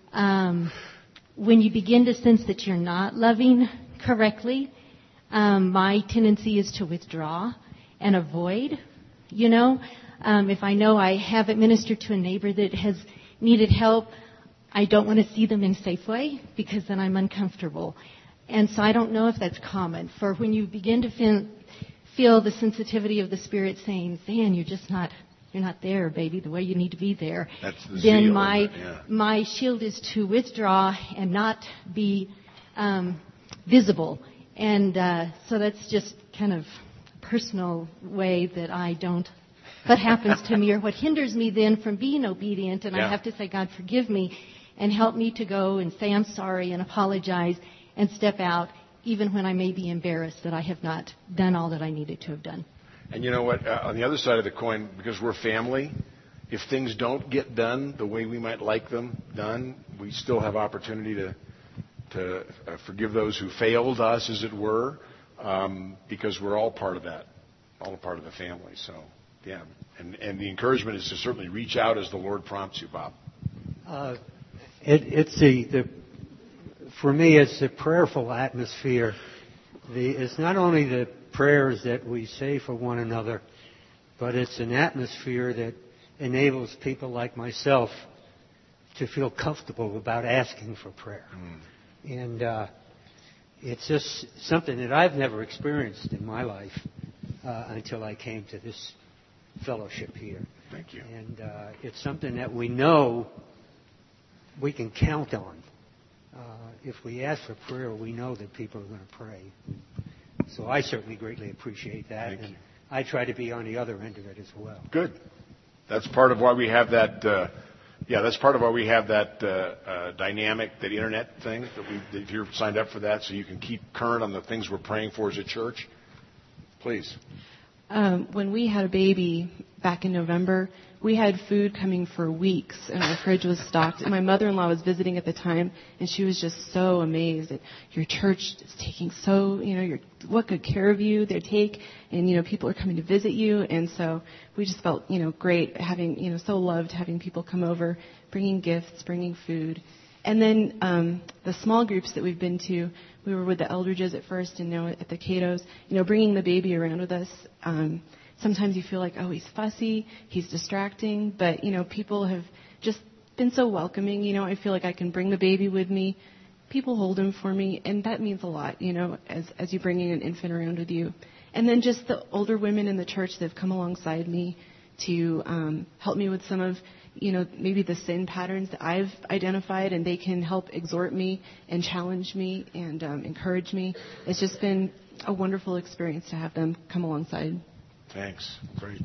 um, when you begin to sense that you're not loving correctly, um, my tendency is to withdraw and avoid, you know. Um, if I know I haven't ministered to a neighbor that has needed help, I don't want to see them in Safeway because then I'm uncomfortable. And so I don't know if that's common. For when you begin to feel, feel the sensitivity of the Spirit saying, Van, you're just not, you're not there, baby, the way you need to be there. That's the then zeal, my, isn't it? Yeah. my shield is to withdraw and not be um, visible. And uh, so that's just kind of a personal way that I don't, what happens to me or what hinders me then from being obedient. And Yeah. I have to say, God, forgive me and help me to go and say I'm sorry and apologize and step out even when I may be embarrassed that I have not done all that I needed to have done. And you know what? Uh, on the other side of the coin, because we're family, if things don't get done the way we might like them done, we still have opportunity to to uh, forgive those who failed us, as it were, um, because we're all part of that, all a part of the family. So, yeah. And, and the encouragement is to certainly reach out as the Lord prompts you, Bob. Uh, it, it's the, the, for me, it's the prayerful atmosphere. The, it's not only the prayers that we say for one another, but it's an atmosphere that enables people like myself to feel comfortable about asking for prayer. Mm. And uh, it's just something that I've never experienced in my life uh, until I came to this fellowship here. Thank you. And uh, it's something that we know we can count on. Uh, if we ask for prayer, we know that people are going to pray. So I certainly greatly appreciate that. Thank and you. I try to be on the other end of it as well. Good. That's part of why we have that. Uh, yeah, that's part of why we have that uh, uh, dynamic, that internet thing. That we, that if you're signed up for that, so you can keep current on the things we're praying for as a church. Please. Um, when we had a baby back in November, we had food coming for weeks, and our fridge was stocked. And my mother-in-law was visiting at the time, and she was just so amazed that your church is taking so, you know, your, what good care of you they take, and, you know, people are coming to visit you. And so we just felt, you know, great having, you know, so loved having people come over, bringing gifts, bringing food. And then um, the small groups that we've been to, we were with the Eldridges at first, and now at the Catos, you know, bringing the baby around with us. Um, sometimes you feel like, oh, he's fussy, he's distracting, but, you know, people have just been so welcoming. You know, I feel like I can bring the baby with me. People hold him for me, and that means a lot, you know, as, as you're bringing an infant around with you. And then just the older women in the church that have come alongside me to um, help me with some of, you know, maybe the sin patterns that I've identified, and they can help exhort me and challenge me and um, encourage me. It's just been a wonderful experience to have them come alongside. Thanks. Great.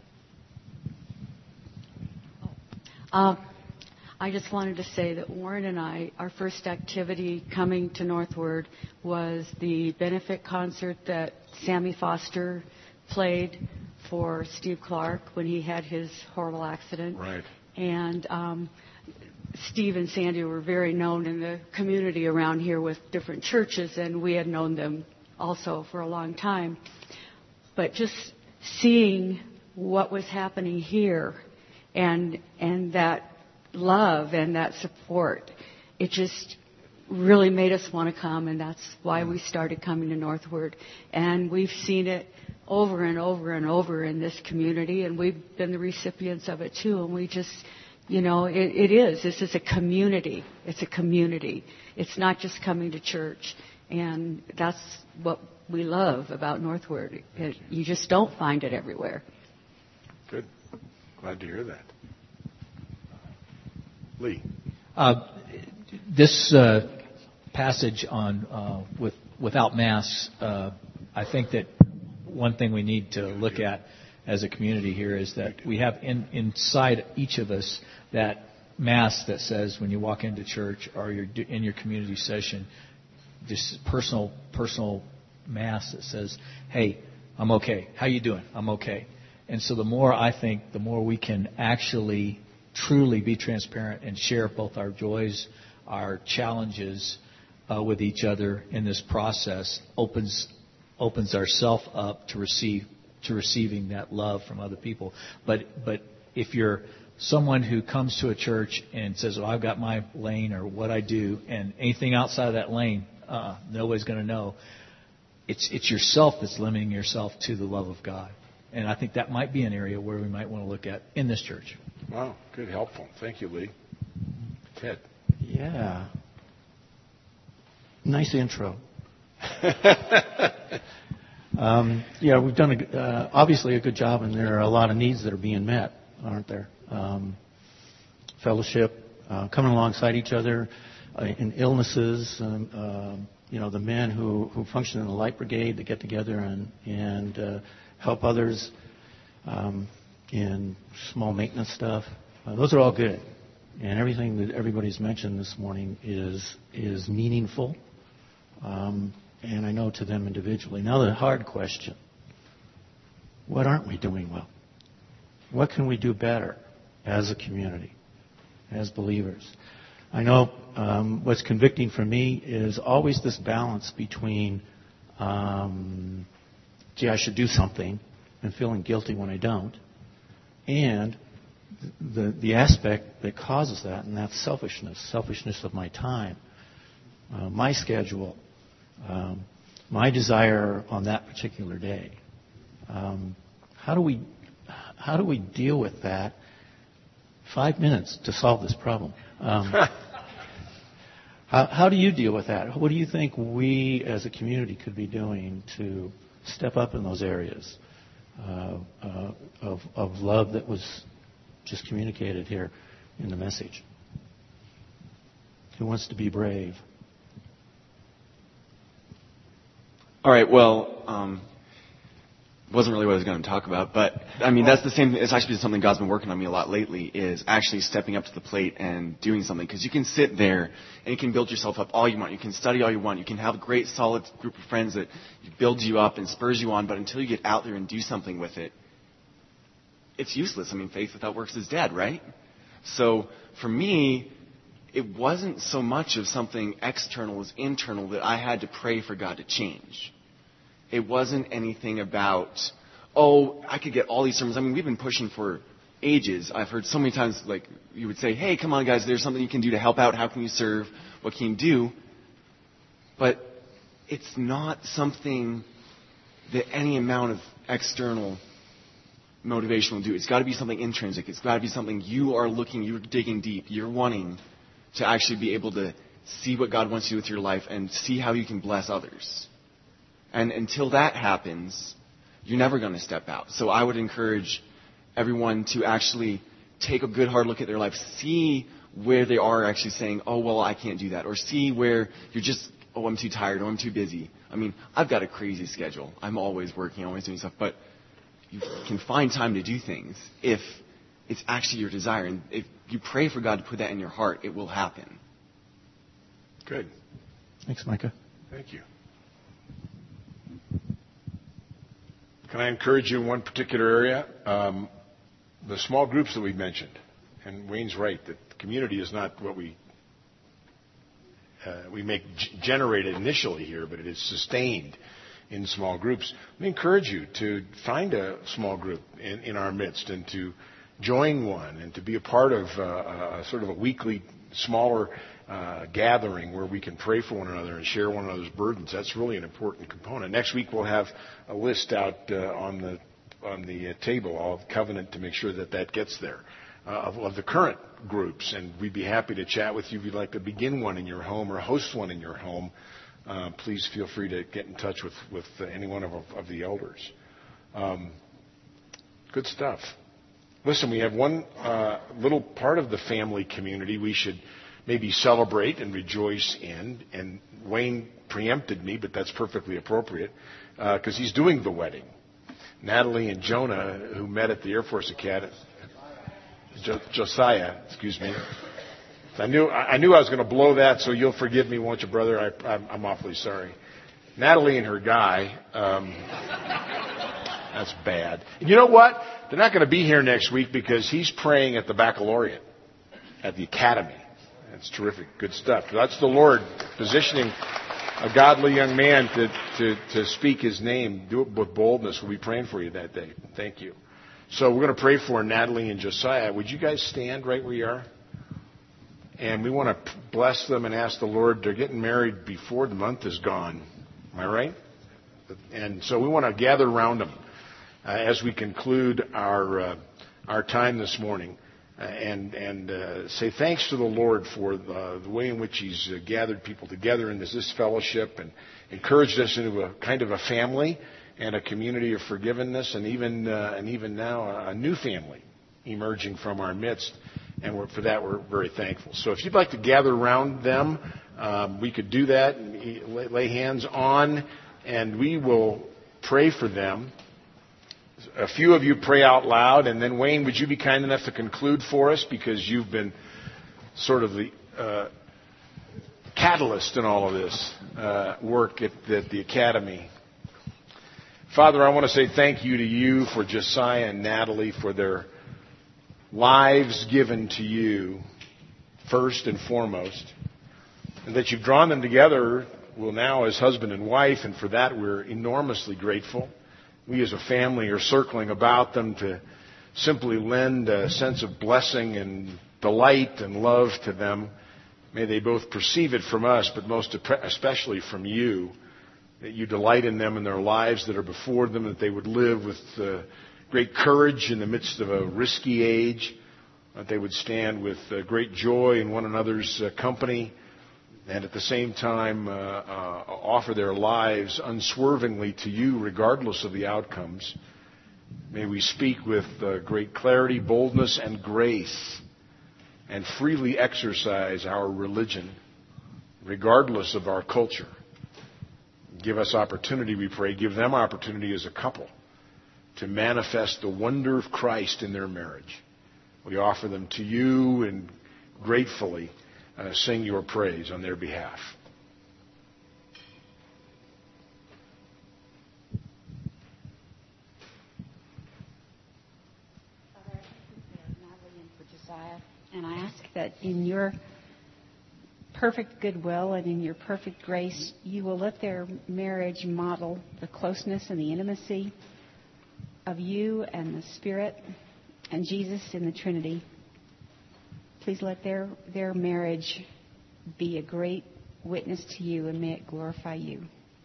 Uh, I just wanted to say that Warren and I, our first activity coming to Northward was the benefit concert that Sammy Foster played for Steve Clark when he had his horrible accident. Right. And um, Steve and Sandy were very known in the community around here with different churches, and we had known them also for a long time. But just seeing what was happening here and and that love and that support, it just really made us want to come, and that's why we started coming to Northward. And we've seen it over and over and over in this community, and we've been the recipients of it too. And we just, you know, it, it is. This is a community. It's a community. It's not just coming to church. And that's what we love about Northward. It, you just don't find it everywhere. Good. Glad to hear that. Lee. Uh, this uh, passage on uh, with without masks, uh, I think that one thing we need to look at as a community here is that we have in, inside each of us that mask that says when you walk into church or you're in your community session, this personal personal mask that says, "Hey, I'm okay. How you doing? I'm okay." And so the more I think, the more we can actually truly be transparent and share both our joys, our challenges uh, with each other in this process, opens opens ourselves up to receive to receiving that love from other people. But but if you're someone who comes to a church and says, "Well, I've got my lane or what I do," and anything outside of that lane, uh, nobody's going to know. It's it's yourself that's limiting yourself to the love of God. And I think that might be an area where we might want to look at in this church. Wow, good, helpful. Thank you, Lee. Ted. Yeah. Nice intro. um, yeah, we've done a, uh, obviously a good job, and there are a lot of needs that are being met, aren't there? Um, fellowship, uh, coming alongside each other uh, in illnesses. Um, uh, you know, the men who, who function in the Light Brigade that get together and and uh, help others um, in small maintenance stuff. Uh, those are all good, and everything that everybody's mentioned this morning is is meaningful. Um, and I know to them individually. Now the hard question: what aren't we doing well? What can we do better as a community, as believers? I know um, what's convicting for me is always this balance between, um, gee, I should do something, and feeling guilty when I don't, and the the aspect that causes that, and that's selfishness, selfishness of my time, uh, my schedule, um, my desire on that particular day. Um, how do we how do we deal with that? Five minutes to solve this problem. Um, how, how do you deal with that? What do you think we as a community could be doing to step up in those areas uh, uh, of, of love that was just communicated here in the message? Who wants to be brave? All right, well, um, wasn't really what I was going to talk about, but I mean that's the same. It's actually been something God's been working on me a lot lately. Is actually stepping up to the plate and doing something, because you can sit there and you can build yourself up all you want. You can study all you want. You can have a great, solid group of friends that builds you up and spurs you on. But until you get out there and do something with it, it's useless. I mean, faith without works is dead, right? So for me, it wasn't so much of something external as internal that I had to pray for God to change. It wasn't anything about, oh, I could get all these sermons. I mean, we've been pushing for ages. I've heard so many times, like, you would say, hey, come on, guys, there's something you can do to help out. How can you serve? What can you do? But it's not something that any amount of external motivation will do. It's got to be something intrinsic. It's got to be something you are looking, you're digging deep. You're wanting to actually be able to see what God wants to do with your life and see how you can bless others. And until that happens, you're never going to step out. So I would encourage everyone to actually take a good hard look at their life, see where they are actually saying, oh, well, I can't do that. Or see where you're just, oh, I'm too tired, or I'm too busy. I mean, I've got a crazy schedule. I'm always working, always doing stuff. But you can find time to do things if it's actually your desire. And if you pray for God to put that in your heart, it will happen. Good. Thanks, Micah. Thank you. Can I encourage you in one particular area? Um, the small groups that we mentioned. And Wayne's right, that the community is not what we uh, we make g- generated initially here, but it is sustained in small groups. We encourage you to find a small group in, in our midst and to join one and to be a part of uh, a, sort of a weekly, smaller uh, gathering where we can pray for one another and share one another's burdens. That's really an important component. Next week we'll have a list out uh, on the on the uh, table of Covenant to make sure that that gets there uh, of, of the current groups, and we'd be happy to chat with you if you'd like to begin one in your home or host one in your home. Uh, please feel free to get in touch with with uh, any one of of the elders. Um, good stuff. listen, we have one uh, little part of the family community we should maybe celebrate and rejoice in. And Wayne preempted me, but that's perfectly appropriate because uh, he's doing the wedding. Natalie and Jonah, who met at the Air Force Academy, jo- Josiah, excuse me. I knew I knew I was going to blow that, so you'll forgive me, won't you, brother? I, I'm, I'm awfully sorry. Natalie and her guy. Um, that's bad. And you know what? They're not going to be here next week because he's praying at the baccalaureate at the academy. That's terrific. Good stuff. That's the Lord positioning a godly young man to, to, to speak his name. Do it with boldness. We'll be praying for you that day. Thank you. So we're going to pray for Natalie and Josiah. Would you guys stand right where you are? And we want to bless them and ask the Lord. They're getting married before the month is gone. Am I right? And so we want to gather around them uh, as we conclude our uh, our time this morning, uh, and and uh, say thanks to the Lord for the, the way in which He's uh, gathered people together in this, this fellowship and encouraged us into a kind of a family and a community of forgiveness, and even uh, and even now a new family emerging from our midst. And we're, for that, we're very thankful. So if you'd like to gather around them, um, we could do that and lay hands on, and we will pray for them. A few of you pray out loud, and then Wayne, would you be kind enough to conclude for us, because you've been sort of the uh, catalyst in all of this uh, work at, at the academy. Father, I want to say thank you to you for Josiah and Natalie, for their lives given to you first and foremost, and that you've drawn them together, well, now as husband and wife, and for that we're enormously grateful. We as a family are circling about them to simply lend a sense of blessing and delight and love to them. May they both perceive it from us, but most especially from you, that you delight in them and their lives that are before them, that they would live with uh, great courage in the midst of a risky age, that they would stand with uh, great joy in one another's uh, company, and at the same time uh, uh, offer their lives unswervingly to you regardless of the outcomes. May we speak with uh, great clarity, boldness, and grace, and freely exercise our religion regardless of our culture. Give us opportunity, we pray. Give them opportunity as a couple to manifest the wonder of Christ in their marriage. We offer them to you and gratefully uh, sing your praise on their behalf. Father, I thank you for Natalie and for Josiah, and I ask that in your perfect goodwill and in your perfect grace, you will let their marriage model the closeness and the intimacy of you and the Spirit and Jesus in the Trinity. Please let their, their marriage be a great witness to you, and may it glorify you.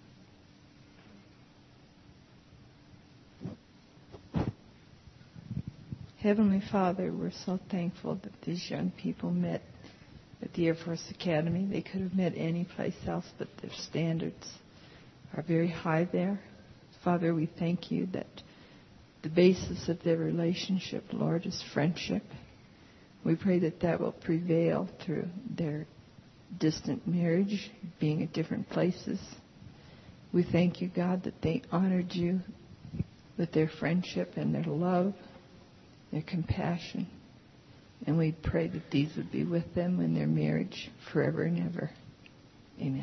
Heavenly Father, we're so thankful that these young people met at the Air Force Academy. They could have met any place else, but their standards are very high there. Father, we thank you that the basis of their relationship, Lord, is friendship. We pray that that will prevail through their distant marriage, being at different places. We thank you, God, that they honored you with their friendship and their love, their compassion. And we pray that these would be with them in their marriage forever and ever. Amen.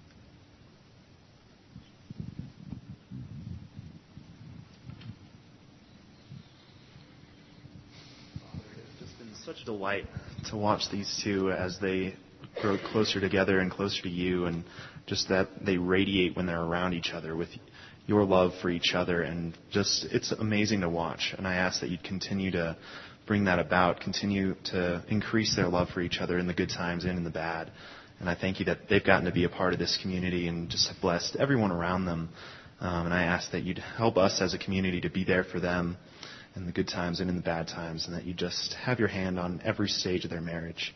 It's just been such a delight to watch these two as they grow closer together and closer to you, and just that they radiate when they're around each other with your love for each other. And just, it's amazing to watch. And I ask that you'd continue to bring that about, continue to increase their love for each other in the good times and in the bad. And I thank you that they've gotten to be a part of this community and just have blessed everyone around them. Um, and I ask that you'd help us as a community to be there for them in the good times and in the bad times, and that you just have your hand on every stage of their marriage.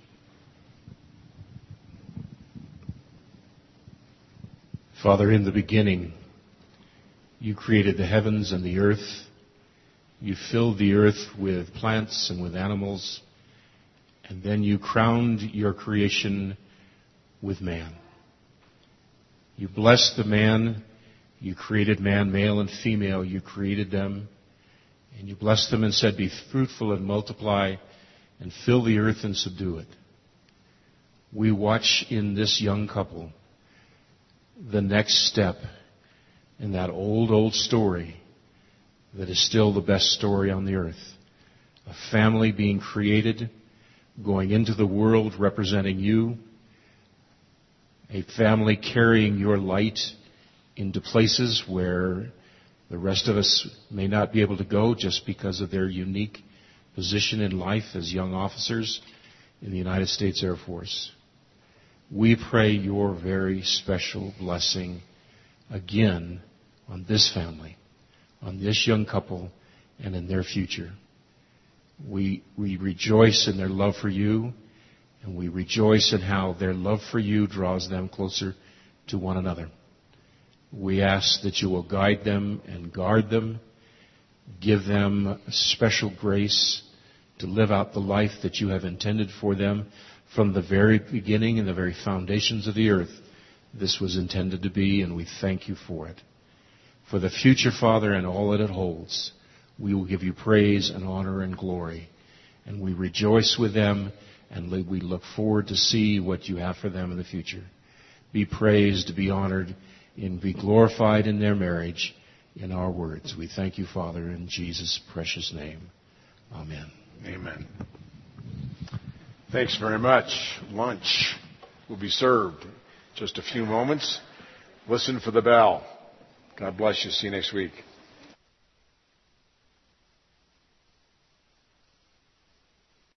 Father, in the beginning, you created the heavens and the earth. You filled the earth with plants and with animals. And then you crowned your creation with man. You blessed the man. You created man, male and female. You created them. And you blessed them and said, be fruitful and multiply and fill the earth and subdue it. We watch in this young couple the next step in that old, old story that is still the best story on the earth. A family being created, going into the world representing you. A family carrying your light into places where the rest of us may not be able to go just because of their unique position in life as young officers in the United States Air Force. We pray your very special blessing again on this family, on this young couple, and in their future. We, we rejoice in their love for you, and we rejoice in how their love for you draws them closer to one another. We ask that you will guide them and guard them, give them special grace to live out the life that you have intended for them from the very beginning and the very foundations of the earth. This was intended to be, and we thank you for it. For the future, Father, and all that it holds, we will give you praise and honor and glory. And we rejoice with them, and we look forward to see what you have for them in the future. Be praised, be honored, and be glorified in their marriage in our words. We thank you, Father, in Jesus' precious name. Amen. Amen. Thanks very much. Lunch will be served in just a few moments. Listen for the bell. God bless you. See you next week.